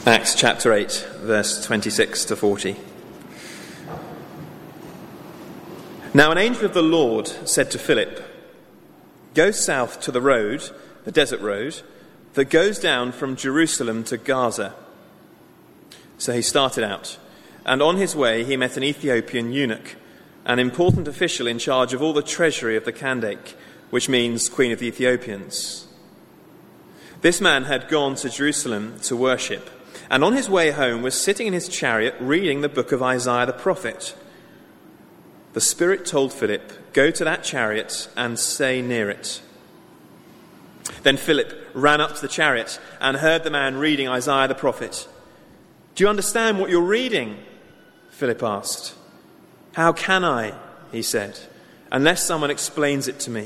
Acts chapter 8, verse 26 to 40. Now an angel of the Lord said to Philip, "Go south to the road, the desert road, that goes down from Jerusalem to Gaza." So he started out, and on his way he met an Ethiopian eunuch, an important official in charge of all the treasury of the Kandake, which means Queen of the Ethiopians. This man had gone to Jerusalem to worship, and on his way home was sitting in his chariot reading the book of Isaiah the prophet. The Spirit told Philip, "Go to that chariot and stay near it." Then Philip ran up to the chariot and heard the man reading Isaiah the prophet. "Do you understand what you're reading?" Philip asked. "How can I," he said, "unless someone explains it to me?"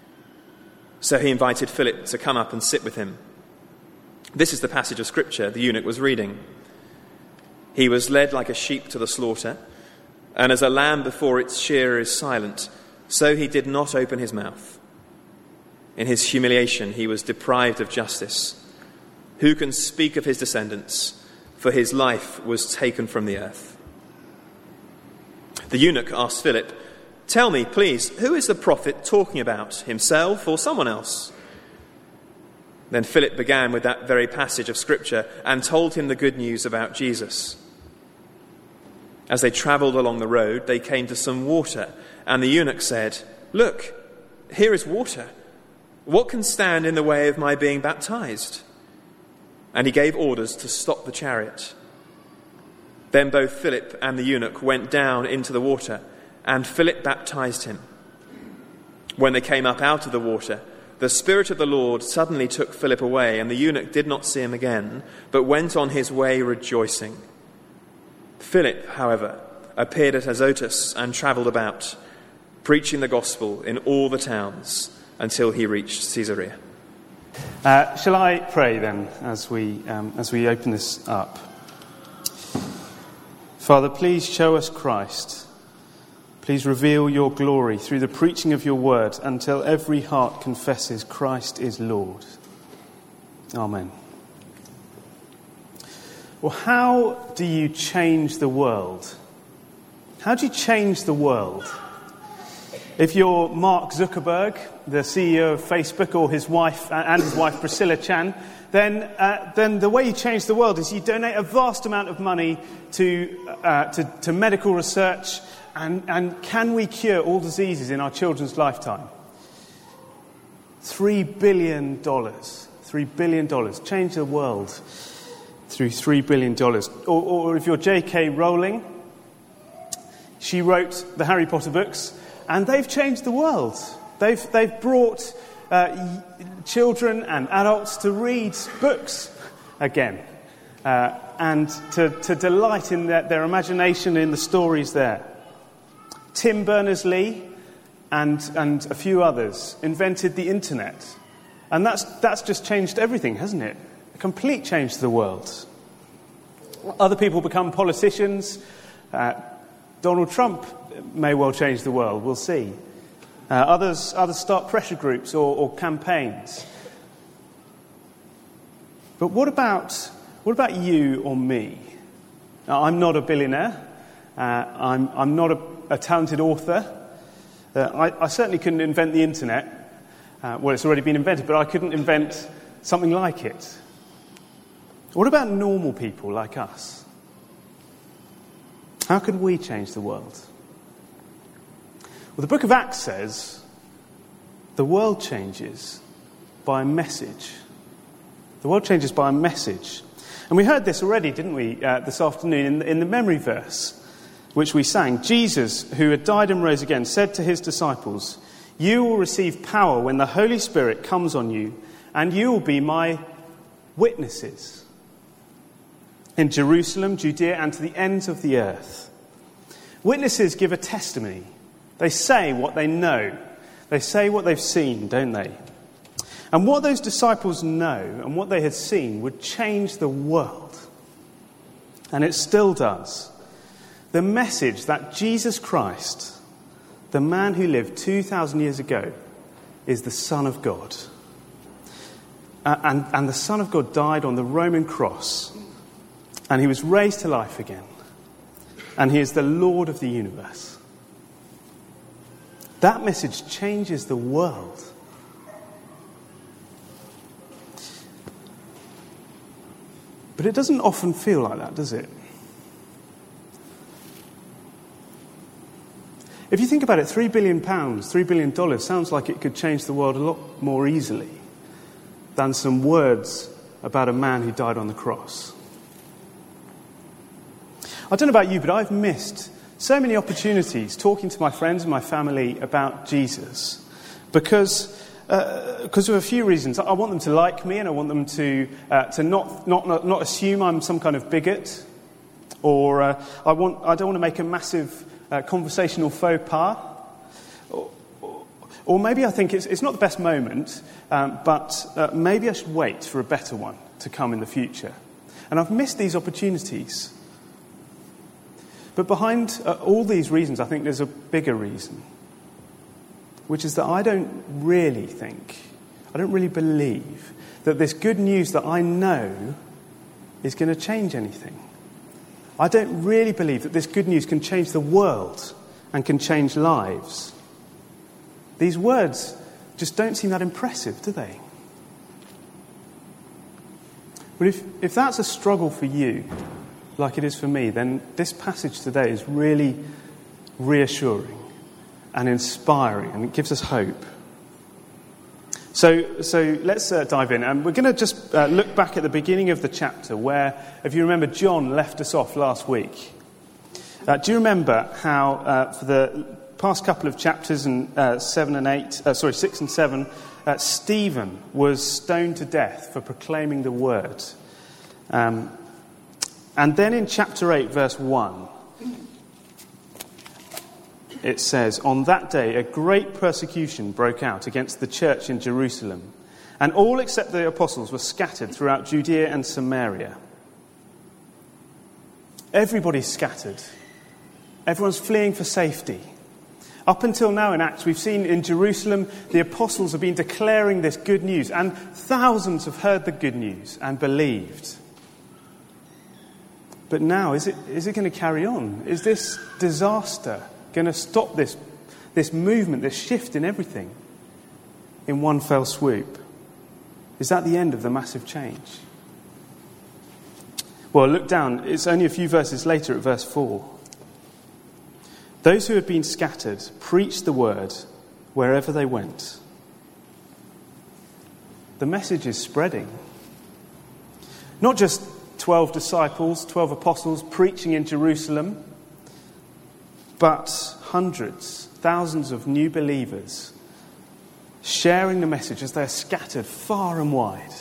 So he invited Philip to come up and sit with him. This is the passage of Scripture the eunuch was reading. "He was led like a sheep to the slaughter, and as a lamb before its shearer is silent, so he did not open his mouth. In his humiliation he was deprived of justice. Who can speak of his descendants? For his life was taken from the earth." The eunuch asked Philip, "Tell me, please, who is the prophet talking about, himself or someone else?" Then Philip began with that very passage of Scripture and told him the good news about Jesus. As they travelled along the road, they came to some water, and the eunuch said, "Look, here is water. What can stand in the way of my being baptized?" And he gave orders to stop the chariot. Then both Philip and the eunuch went down into the water, and Philip baptized him. When they came up out of the water, the Spirit of the Lord suddenly took Philip away, and the eunuch did not see him again, but went on his way rejoicing. Philip, however, appeared at Azotus and travelled about, preaching the gospel in all the towns until he reached Caesarea. Shall I pray then as we open this up? Father, please show us Christ. Please reveal your glory through the preaching of your word until every heart confesses Christ is Lord. Amen. Well, how do you change the world? How do you change the world? If you're Mark Zuckerberg, the CEO of Facebook, or his wife Priscilla Chan, then the way you change the world is you donate a vast amount of money to medical research. And can we cure all diseases in our children's lifetime? $3 billion. $3 billion. Change the world through $3 billion. Or if you're J.K. Rowling, she wrote the Harry Potter books, and they've changed the world. They've brought children and adults to read books again, and to delight in their imagination in the stories there. Tim Berners-Lee and a few others invented the internet. And that's just changed everything, hasn't it? A complete change to the world. Other people become politicians. Donald Trump may well change the world, we'll see. Others start pressure groups or campaigns. But what about you or me? Now, I'm not a billionaire. I'm not a talented author. I certainly couldn't invent the internet. Well, it's already been invented, but I couldn't invent something like it. What about normal people like us? How could we change the world? Well, the book of Acts says the world changes by a message. The world changes by a message. And we heard this already, didn't we, this afternoon in the memory verse, which we sang. Jesus, who had died and rose again, said to his disciples, "You will receive power when the Holy Spirit comes on you, and you will be my witnesses in Jerusalem, Judea, and to the ends of the earth." Witnesses give a testimony. They say what they know. They say what they've seen, don't they? And what those disciples know and what they had seen would change the world. And it still does. The message that Jesus Christ, the man who lived 2,000 years ago, is the Son of God. And the Son of God died on the Roman cross and he was raised to life again, and he is the Lord of the universe. That message changes the world. But it doesn't often feel like that, does it? If you think about it, £3 billion, $3 billion sounds like it could change the world a lot more easily than some words about a man who died on the cross. I don't know about you, but I've missed so many opportunities talking to my friends and my family about Jesus because of a few reasons. I want them to like me, and I want them to not assume I'm some kind of bigot, or I don't want to make a massive conversational faux pas, or maybe I think it's not the best moment, but maybe I should wait for a better one to come in the future. And I've missed these opportunities. But behind all these reasons, I think there's a bigger reason, which is that I don't really believe that this good news that I know is going to change anything. I don't really believe that this good news can change the world and can change lives. These words just don't seem that impressive, do they? But if that's a struggle for you, like it is for me, then this passage today is really reassuring and inspiring, and it gives us hope. So let's dive in. And we're going to just look back at the beginning of the chapter where, if you remember, John left us off last week. Do you remember how for the past couple of chapters, in 6 and 7, Stephen was stoned to death for proclaiming the word? And then in chapter 8, verse 1, it says, "On that day a great persecution broke out against the church in Jerusalem, and all except the apostles were scattered throughout Judea and Samaria." Everybody's scattered. Everyone's fleeing for safety. Up until now in Acts, we've seen in Jerusalem the apostles have been declaring this good news, and thousands have heard the good news and believed. But now, is it going to carry on? Is this disaster going to stop this movement, this shift in everything in one fell swoop? Is that the end of the massive change? Well, look down. It's only a few verses later at verse 4. "Those who had been scattered preached the word wherever they went." The message is spreading. Not just 12 disciples, 12 apostles preaching in Jerusalem, but hundreds, thousands of new believers sharing the message as they're scattered far and wide.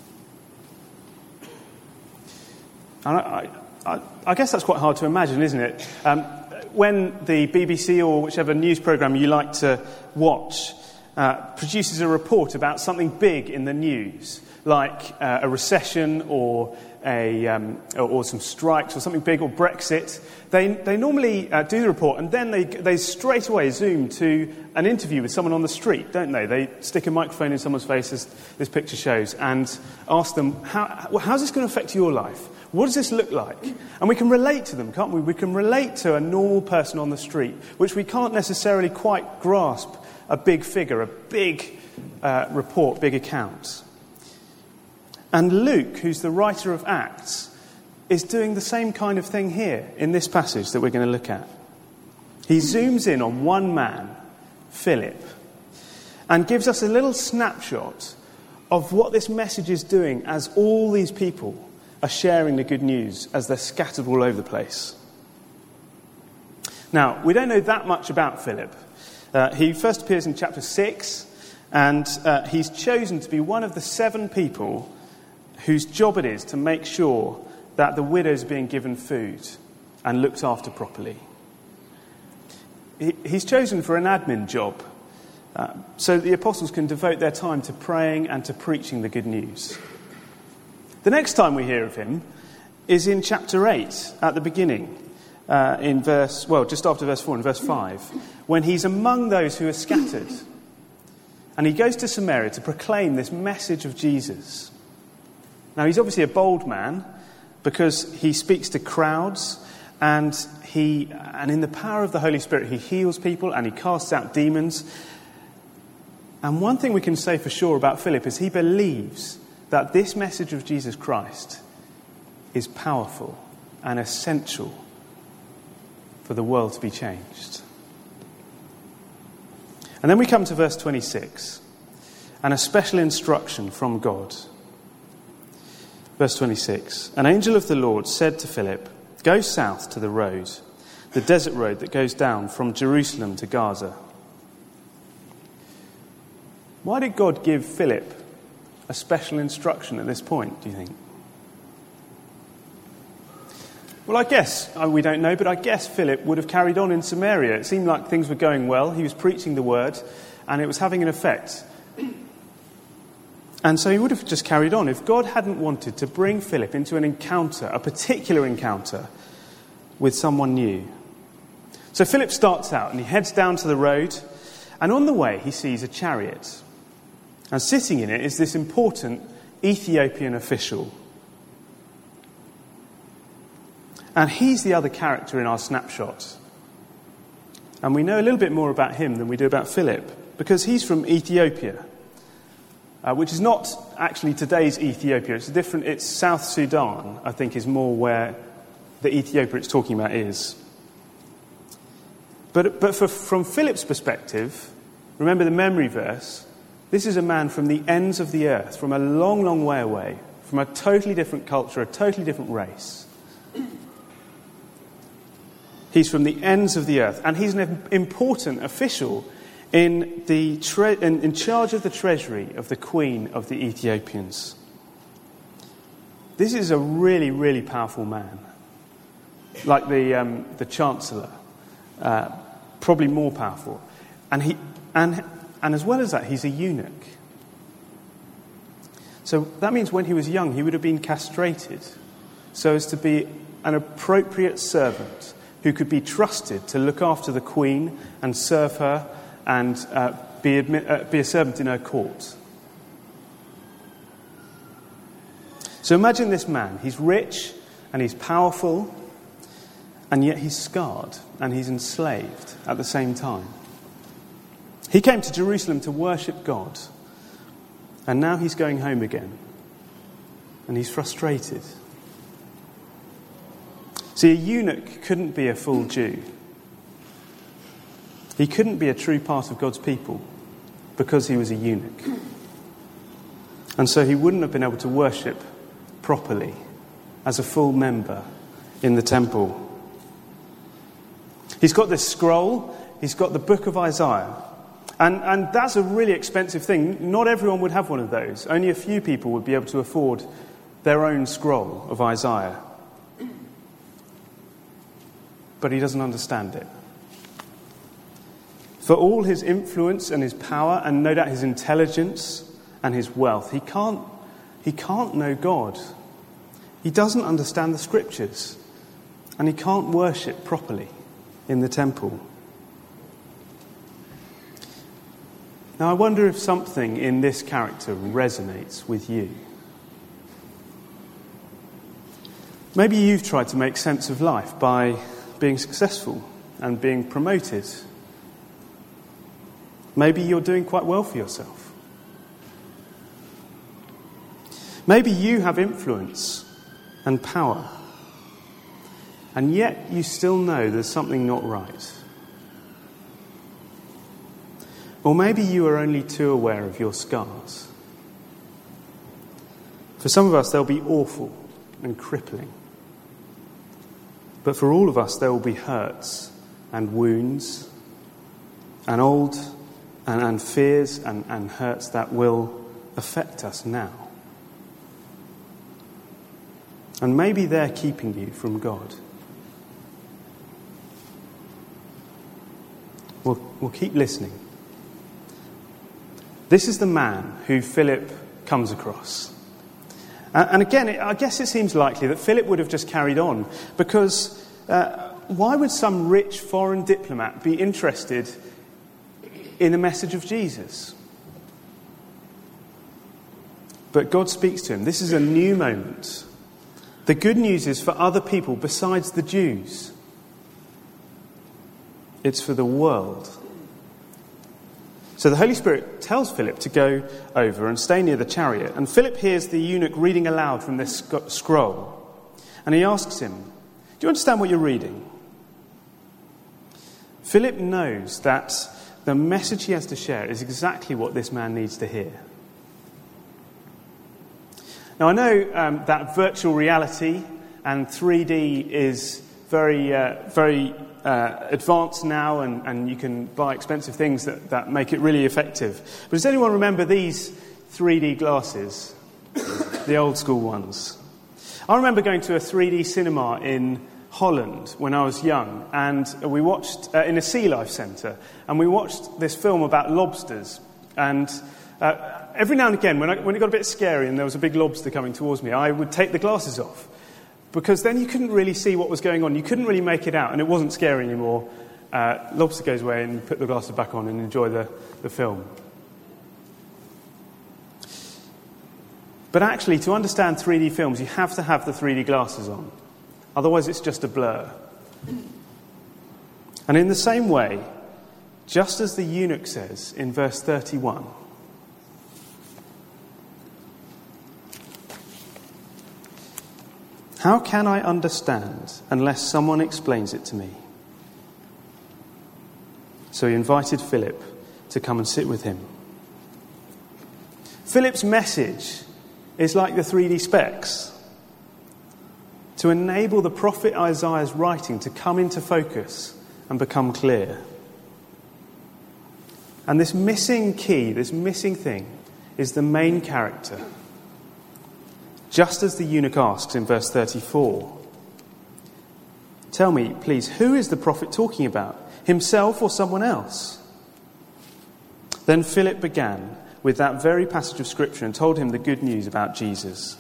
And I guess that's quite hard to imagine, isn't it? When the BBC or whichever news programme you like to watch produces a report about something big in the news, like a recession or some strikes or something big, or Brexit, they normally do the report, and then they straight away zoom to an interview with someone on the street, don't they? They stick a microphone in someone's face, as this picture shows, and ask them, how's this going to affect your life? What does this look like? And we can relate to them, can't we? We can relate to a normal person on the street, which we can't necessarily quite grasp a big figure, a big report, big account. And Luke, who's the writer of Acts, is doing the same kind of thing here in this passage that we're going to look at. He zooms in on one man, Philip, and gives us a little snapshot of what this message is doing as all these people are sharing the good news as they're scattered all over the place. Now, we don't know that much about Philip. He first appears in chapter 6, and he's chosen to be one of the 7 people whose job it is to make sure that the widows are being given food and looked after properly. He's chosen for an admin job, so that the apostles can devote their time to praying and to preaching the good news. The next time we hear of him is in chapter 8, at the beginning, just after verse 4, in verse 5, when he's among those who are scattered. And he goes to Samaria to proclaim this message of Jesus. Now, he's obviously a bold man, because he speaks to crowds, and in the power of the Holy Spirit, he heals people and he casts out demons. And one thing we can say for sure about Philip is he believes that this message of Jesus Christ is powerful and essential for the world to be changed. And then we come to verse 26, and a special instruction from God. Verse 26, an angel of the Lord said to Philip, "Go south to the road, the desert road that goes down from Jerusalem to Gaza." Why did God give Philip a special instruction at this point, do you think? Well, I guess, we don't know, but I guess Philip would have carried on in Samaria. It seemed like things were going well. He was preaching the word, and it was having an effect. And so he would have just carried on if God hadn't wanted to bring Philip into an encounter, a particular encounter with someone new. So Philip starts out and he heads down to the road, and on the way he sees a chariot. And sitting in it is this important Ethiopian official. And he's the other character in our snapshot. And we know a little bit more about him than we do about Philip, because he's from Ethiopia, which is not actually today's Ethiopia. It's South Sudan, I think, is more where the Ethiopia it's talking about is. But from Philip's perspective, remember the memory verse, this is a man from the ends of the earth, from a long, long way away, from a totally different culture, a totally different race. He's from the ends of the earth, and he's an important official in charge of the treasury of the Queen of the Ethiopians. This is a really, really powerful man. Like the Chancellor, probably more powerful. And as well as that, he's a eunuch. So that means when he was young, he would have been castrated so as to be an appropriate servant who could be trusted to look after the Queen and serve her and be a servant in her court. So imagine this man. He's rich and he's powerful, and yet he's scarred and he's enslaved at the same time. He came to Jerusalem to worship God, and now he's going home again, and he's frustrated. See, a eunuch couldn't be a full Jew. He couldn't be a true part of God's people because he was a eunuch. And so he wouldn't have been able to worship properly as a full member in the temple. He's got this scroll, he's got the book of Isaiah. And that's a really expensive thing. Not everyone would have one of those. Only a few people would be able to afford their own scroll of Isaiah. But he doesn't understand it. For all his influence and his power, and no doubt his intelligence and his wealth, he can't know God. He doesn't understand the scriptures, and he can't worship properly in the temple. Now, I wonder if something in this character resonates with you. Maybe you've tried to make sense of life by being successful and being promoted. Maybe you're doing quite well for yourself. Maybe you have influence and power, and yet you still know there's something not right. Or maybe you are only too aware of your scars. For some of us, they'll be awful and crippling. But for all of us, there will be hurts and wounds and old and fears and hurts that will affect us now. And maybe they're keeping you from God. We'll keep listening. This is the man who Philip comes across. And again, I guess it seems likely that Philip would have just carried on, because why would some rich foreign diplomat be interested in the message of Jesus? But God speaks to him. This is a new moment. The good news is for other people besides the Jews. It's for the world. So the Holy Spirit tells Philip to go over and stay near the chariot. And Philip hears the eunuch reading aloud from this scroll. And he asks him, "Do you understand what you're reading?" Philip knows that the message he has to share is exactly what this man needs to hear. Now, I know that virtual reality and 3D is very advanced now, and you can buy expensive things that make it really effective. But does anyone remember these 3D glasses? The old school ones. I remember going to a 3D cinema in Holland when I was young, and we watched in a sea life centre, and we watched this film about lobsters. And every now and again, when it got a bit scary and there was a big lobster coming towards me, I would take the glasses off, because then you couldn't really see what was going on. You couldn't really make it out, and it wasn't scary anymore. Lobster goes away, and you put the glasses back on and enjoy the film. But actually, to understand 3D films, you have to have the 3D glasses on. Otherwise, it's just a blur. And in the same way, just as the eunuch says in verse 31, "How can I understand unless someone explains it to me?" So he invited Philip to come and sit with him. Philip's message is like the 3D specs, to enable the prophet Isaiah's writing to come into focus and become clear. And this missing key, this missing thing, is the main character. Just as the eunuch asks in verse 34, "Tell me, please, who is the prophet talking about? Himself or someone else?" Then Philip began with that very passage of Scripture and told him the good news about Jesus.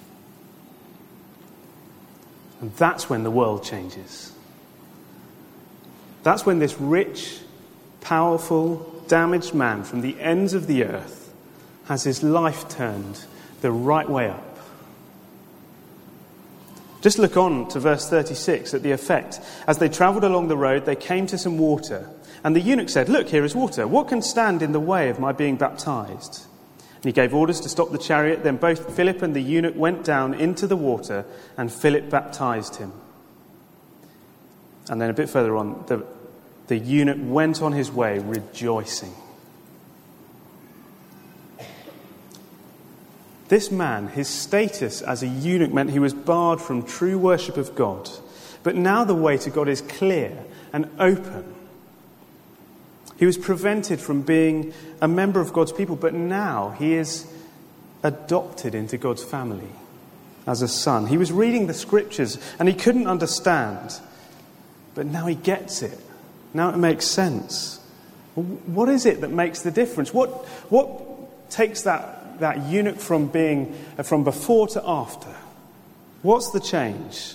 And that's when the world changes. That's when this rich, powerful, damaged man from the ends of the earth has his life turned the right way up. Just look on to verse 36 at the effect. As they travelled along the road, they came to some water. And the eunuch said, "Look, here is water. What can stand in the way of my being baptized?" And he gave orders to stop the chariot. Then both Philip and the eunuch went down into the water, and Philip baptized him. And then a bit further on, the eunuch went on his way rejoicing. This man, his status as a eunuch meant he was barred from true worship of God. But now the way to God is clear and open. He was prevented from being a member of God's people, but now he is adopted into God's family as a son. He was reading the Scriptures and he couldn't understand, but now he gets it. Now it makes sense. What is it that makes the difference? What takes that eunuch from being from before to after? What's the change?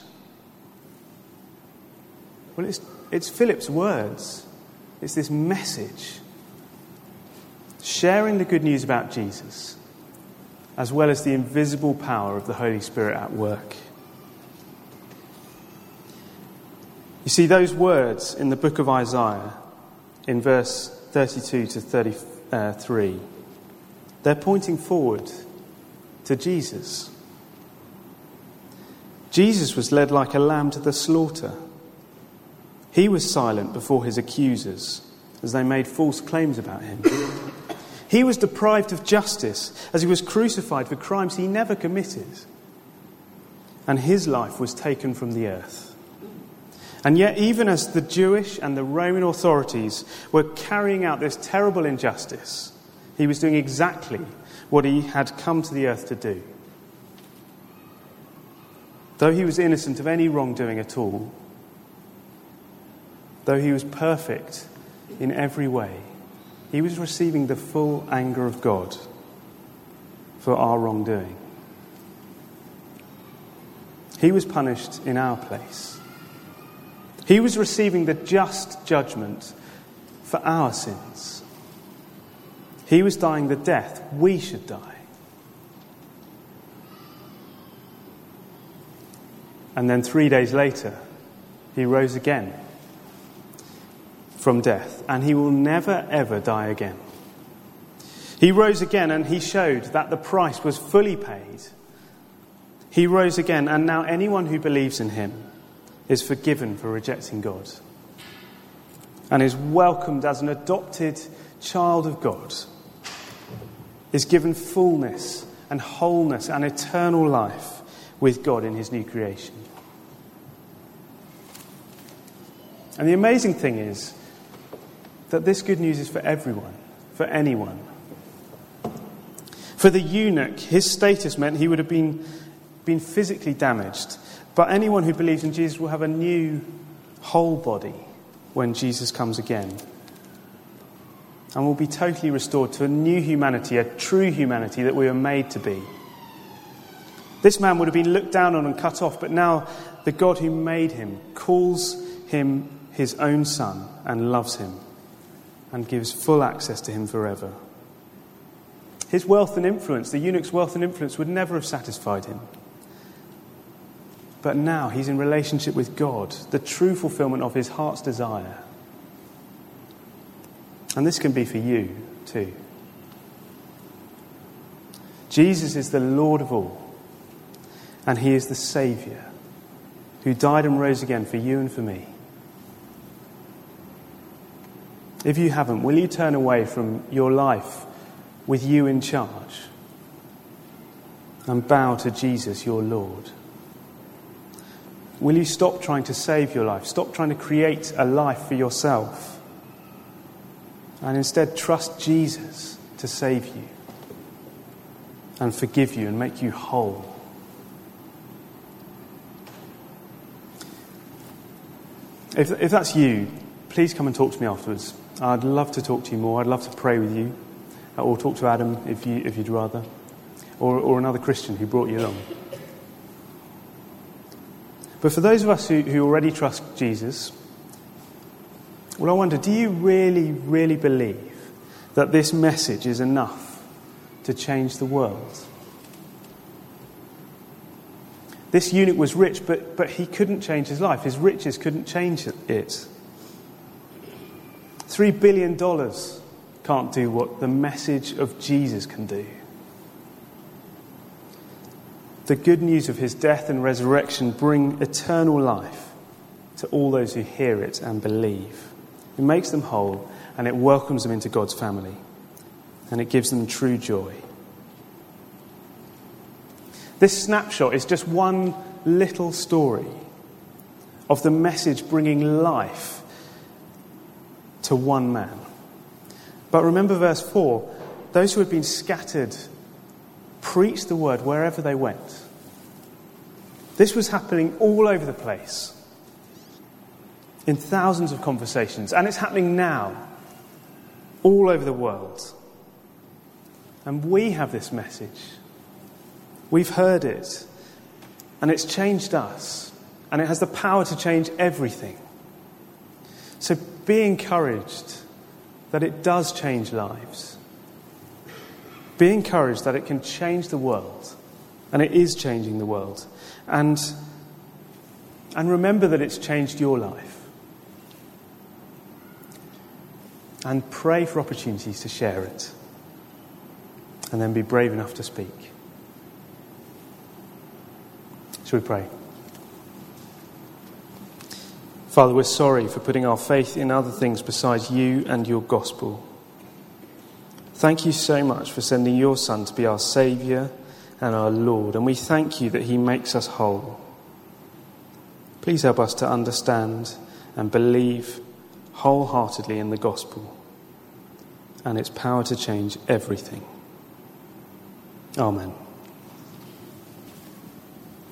Well, it's Philip's words. It's this message, sharing the good news about Jesus, as well as the invisible power of the Holy Spirit at work. You see, those words in the book of Isaiah, in verse 32 to 33, they're pointing forward to Jesus. Jesus was led like a lamb to the slaughter. He was silent before his accusers as they made false claims about him. He was deprived of justice as he was crucified for crimes he never committed. And his life was taken from the earth. And yet, even as the Jewish and the Roman authorities were carrying out this terrible injustice, he was doing exactly what he had come to the earth to do. Though he was innocent of any wrongdoing at all, though he was perfect in every way, he was receiving the full anger of God for our wrongdoing. He was punished in our place. He was receiving the just judgment for our sins. He was dying the death we should die. And then 3 days later, he rose again from death, and he will never ever die again. He rose again, and he showed that the price was fully paid. He rose again, and now anyone who believes in him is forgiven for rejecting God and is welcomed as an adopted child of God, is given fullness and wholeness and eternal life with God in his new creation. And the amazing thing is that this good news is for everyone, for anyone. For the eunuch, his status meant he would have been physically damaged, but anyone who believes in Jesus will have a new whole body when Jesus comes again, and will be totally restored to a new humanity, a true humanity that we were made to be. This man would have been looked down on and cut off, but now the God who made him calls him his own son and loves him and gives full access to him forever. His wealth and influence, the eunuch's wealth and influence, would never have satisfied him. But now he's in relationship with God, the true fulfillment of his heart's desire. And this can be for you too. Jesus is the Lord of all, and he is the Saviour who died and rose again for you and for me. If you haven't, will you turn away from your life with you in charge and bow to Jesus, your Lord? Will you stop trying to save your life? Stop trying to create a life for yourself and instead trust Jesus to save you and forgive you and make you whole? If that's you, please come and talk to me afterwards. I'd love to talk to you more. I'd love to pray with you, or talk to Adam if you'd rather, or another Christian who brought you along. But for those of us who already trust Jesus, well, I wonder, do you really, really believe that this message is enough to change the world? This eunuch was rich, but he couldn't change his life. His riches couldn't change it. $3 billion can't do what the message of Jesus can do. The good news of his death and resurrection bring eternal life to all those who hear it and believe. It makes them whole, and it welcomes them into God's family, and it gives them true joy. This snapshot is just one little story of the message bringing life to one man. But remember verse 4, those who had been scattered preached the word wherever they went. This was happening all over the place, in thousands of conversations, and it's happening now, all over the world. And we have this message. We've heard it, and it's changed us, and it has the power to change everything. So be encouraged that it does change lives. Be encouraged that it can change the world, and it is changing the world. And remember that it's changed your life. And pray for opportunities to share it, and then be brave enough to speak. Shall we pray? Father, we're sorry for putting our faith in other things besides you and your gospel. Thank you so much for sending your Son to be our Saviour and our Lord, and we thank you that he makes us whole. Please help us to understand and believe wholeheartedly in the gospel and its power to change everything. Amen.